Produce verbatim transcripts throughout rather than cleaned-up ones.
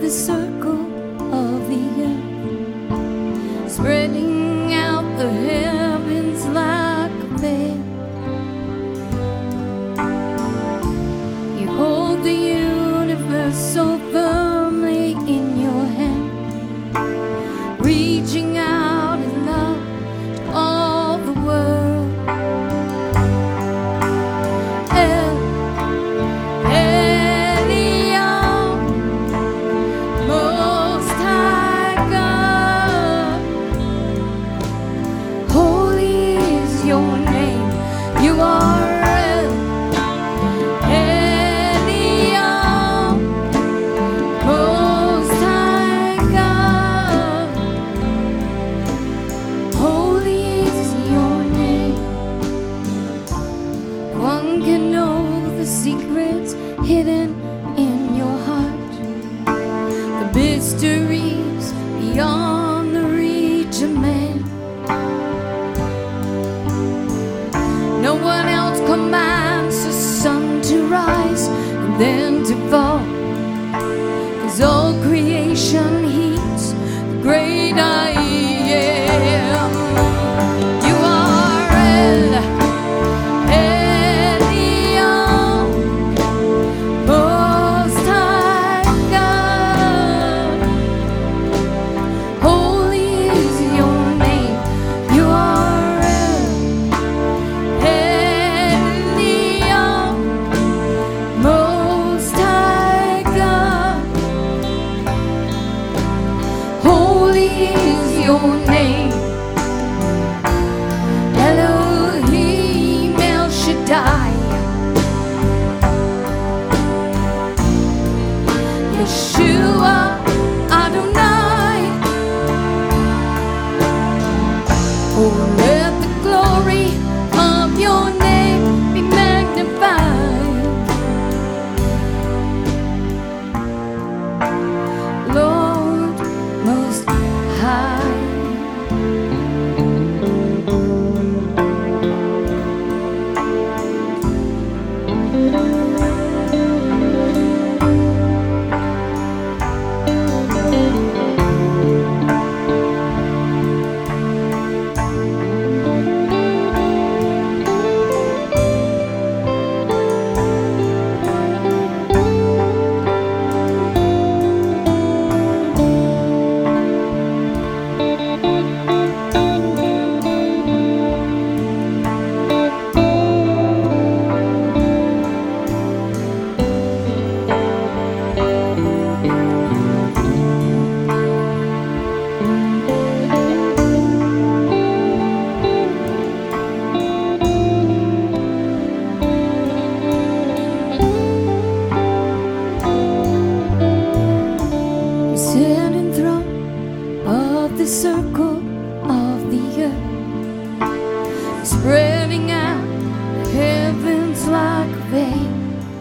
the circle of the earth, spreading out the heavens like a veil. You hold the universe so firmly in your hand, reaching out in love to all the world. El Elyon, Most High God, holy is your name. You are El Elyon, Most High God, holy is your name. One can know the secrets hidden in your heart, the mysteries beyond the reach of man. No one else commands the sun to rise and then to fall, 'cause all creation heeds the great I am. You are El Elyon, Most High God, holy is your name. You are El Elyon, Most High God, holy is your name. Elohim El Shaddai, Yeshua Adonai. Oh, let the glory of your name be magnified, Lord Most High. You sit enthroned of the circle of the earth, spreading out the heavens like a veil.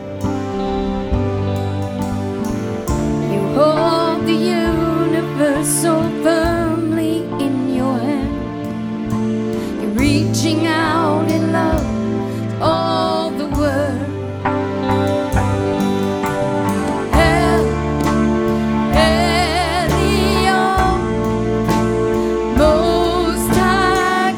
You hold the universe so firmly in your hand, you're reaching out in love to all the world. El Elyon, Most High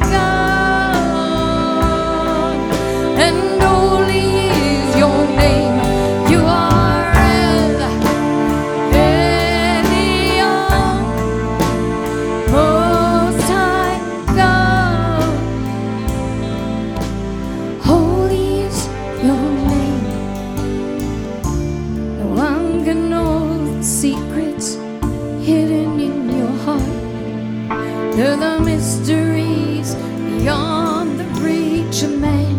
God, and holy is your name. You are El Elyon, Most High God, holy is your name. No one can know the secrets hidden in your heart. They're the mysteries beyond the reach of man.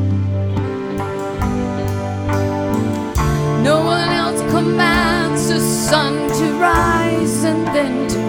No one else commands the sun to rise and then to